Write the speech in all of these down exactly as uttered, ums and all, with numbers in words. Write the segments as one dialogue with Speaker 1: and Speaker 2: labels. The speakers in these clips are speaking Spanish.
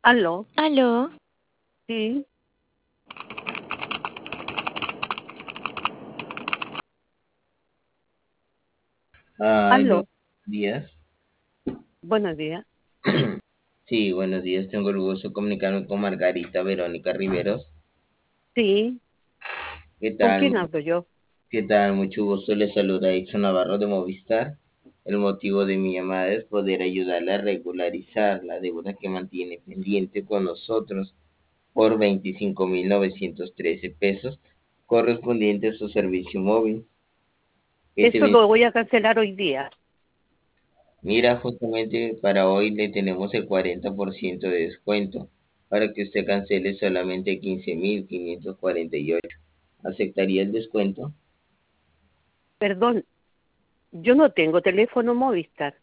Speaker 1: ¿Aló?
Speaker 2: Aló,
Speaker 1: Sí,
Speaker 3: Aló,
Speaker 1: aló.
Speaker 3: días.
Speaker 1: Buenos días.
Speaker 3: Sí, buenos días. Tengo el gusto de comunicarme con Margarita Verónica Riveros.
Speaker 1: Sí,
Speaker 3: ¿Qué
Speaker 1: ¿con
Speaker 3: tal?
Speaker 1: quién hablo yo?
Speaker 3: ¿Qué tal? Mucho gusto. Le saluda Edson Navarro de Movistar. El motivo de mi llamada es poder ayudarle a regularizar la deuda que mantiene pendiente con nosotros por veinticinco mil novecientos trece pesos correspondiente a su servicio móvil. Este
Speaker 1: Eso
Speaker 3: bien-
Speaker 1: lo voy a cancelar hoy día.
Speaker 3: Mira, justamente para hoy le tenemos el cuarenta por ciento de descuento para que usted cancele solamente quince mil quinientos cuarenta y ocho. ¿Aceptaría el descuento?
Speaker 1: Perdón, yo no tengo teléfono Movistar.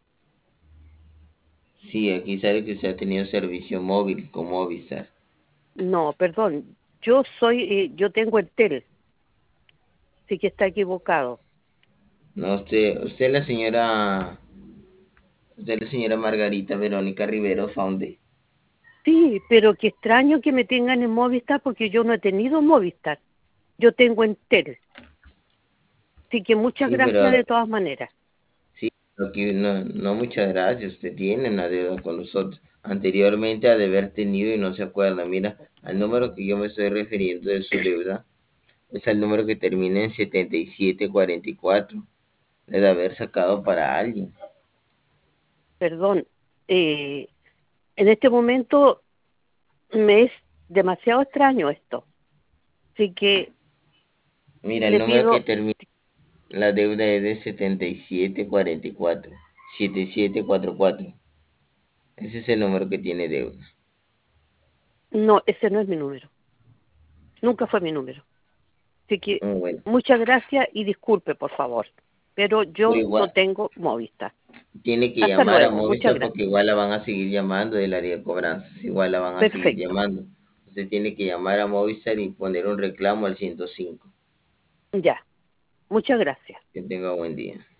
Speaker 3: Sí, aquí sale que usted ha tenido servicio móvil con Movistar.
Speaker 1: No, perdón. Yo soy, eh, yo tengo el tel. Sí que está equivocado.
Speaker 3: No, usted, usted es la señora, usted es la señora Margarita Verónica Rivero Faunde.
Speaker 1: Sí, pero qué extraño que me tengan en Movistar porque yo no he tenido Movistar. Yo tengo en tel. Así que muchas
Speaker 3: Sí,
Speaker 1: gracias
Speaker 3: pero
Speaker 1: de todas maneras.
Speaker 3: sí, aquí no, no muchas gracias. Usted tiene una deuda con nosotros. Anteriormente ha de haber tenido y no se acuerda. Mira, al número que yo me estoy refiriendo de su deuda es el número que termina en setenta y siete cuarenta y cuatro. Debe haber sacado para alguien.
Speaker 1: Perdón. Eh, en este momento me es demasiado extraño esto. Así que
Speaker 3: Mira, el
Speaker 1: le
Speaker 3: número que
Speaker 1: pido.
Speaker 3: termina la deuda es de setenta y siete cuarenta y cuatro. setenta y siete cuarenta y cuatro. Ese es el número que tiene deuda.
Speaker 1: No, ese no es mi número. Nunca fue mi número. Así que
Speaker 3: Mm, Bueno,
Speaker 1: muchas gracias y disculpe, por favor. Pero
Speaker 3: pero
Speaker 1: yo no
Speaker 3: igual
Speaker 1: tengo Movistar.
Speaker 3: tiene que
Speaker 1: Hasta
Speaker 3: llamar a
Speaker 1: luego. Muchas
Speaker 3: Movistar porque
Speaker 1: gracias.
Speaker 3: igual la van a seguir llamando del área de cobranzas. Igual la van a seguir
Speaker 1: Perfecto.
Speaker 3: llamando. Usted tiene que llamar a Movistar y poner un reclamo al ciento cinco.
Speaker 1: Ya. Muchas gracias.
Speaker 3: Que tenga buen día.